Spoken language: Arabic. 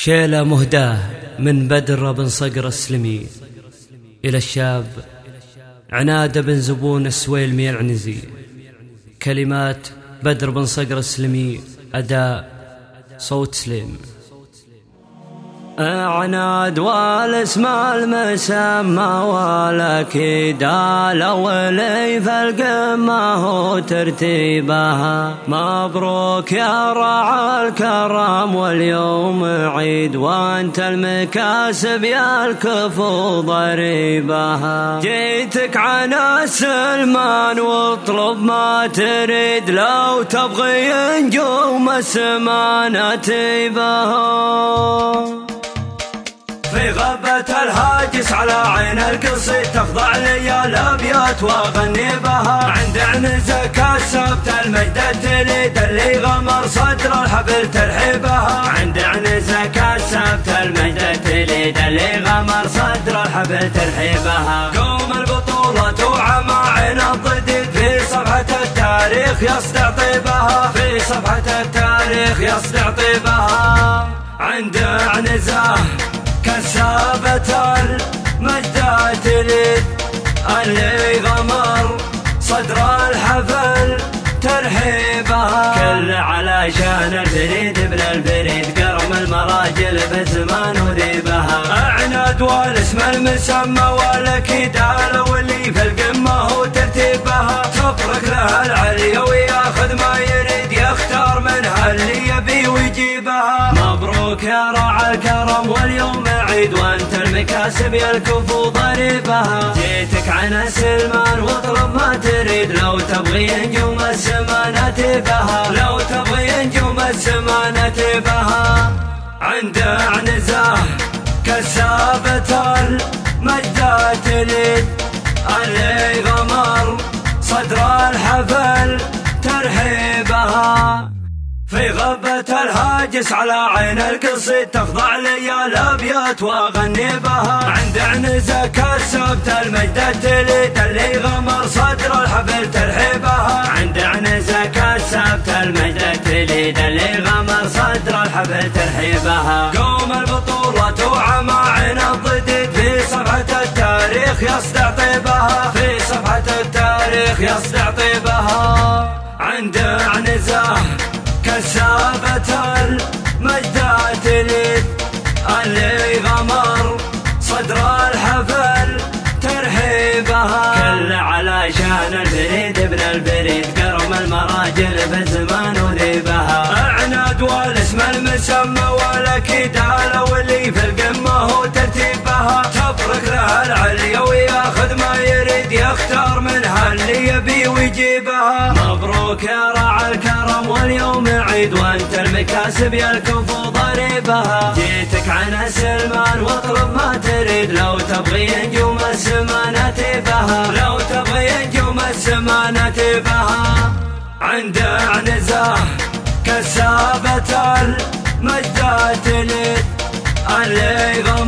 شيلة مهداة من بدر بن صقر السلمي إلى الشاب عناد بن زبون السويلمي العنزي. كلمات بدر بن صقر السلمي، أداء صوت سليم. عناد والاسم المسمى والأكيد الأولي فالقمة هو ترتيبها. مبروك يا راعى الكرم واليوم عيد، وانت المكاسب يا الكفو ضريبها. جيتك عن سلمان واطلب ما تريد، لو تبغي نجوم السما نتيبها. في غبة الهاجس على عين القصيد تخضع لي الأبيات وأغني بها. عند عنزك السبت المجد التليد اللي غمر صدر الحبل ترحيبها. عند عنزك السبت المجد التليد اللي غمر صدر الحبل ترحيبها. قوم البطولة وعماعين الضديد في صفحة التاريخ يصدع طيبها. في صفحة التاريخ يصدع طيبها. عند عنزة كسابة المجد تريد اللي غمر صدر الحفل ترحيبها. كل علشان الفريد ابن الفريد قرم المراجل بالزمان وذيبها. عناد والاسم المسمى والأكيد الأولي في القمة هو ترتيبها. تبرك له العليا وياخذ ما يريد، يختار منها اللي يبي ويجيبها. مبروك يا راعى الكرم واليوم عيد، وانت المكاسب يا الكفو ضريبها. جيتك عن سلمان واطلب ما تريد، لو تبغي نجوم السما نتيبها. لو تبغي نجوم السما نتيبها. عند عنزة كسابة المجد تريد اللي غمر صدر الحفل ترحيبها. في غبة الهاجس على عين القصيد تخضع لي الأبيات وأغني بها. عند عنزك السبت المجد التليد اللي غمر صدر الحفل ترحيبها. عند عنزك السبت المجد التليد اللي غمر صدر الحفل ترحيبها. قوم البطولة وعماعين الضديد في صفحة التاريخ يصدع طيبها. في صفحة التاريخ يصدع طيبها. عند عنزة كسابة المجد تريد اللي غمر صدر الحفل ترحيبها. كل علشان الفريد ابن الفريد قرم المراجل بالزمان وذيبها. عناد والاسم المسمى والأكيد الأولي في القمة هو ترتيبها. تبرك له العليا وياخذ ما يريد، يختار منها اللي يبي ويجيبها. مبروك يا راعى الكرم واليوم عيد، وانت المكاسب يا الكفو ضريبها. جيتك عن سلمان واطلب ما تريد، لو تبغي نجوم السما نتيبها. لو تبغي نجوم السما نتيبها. عند عنزة كسابة المجد تريد اللي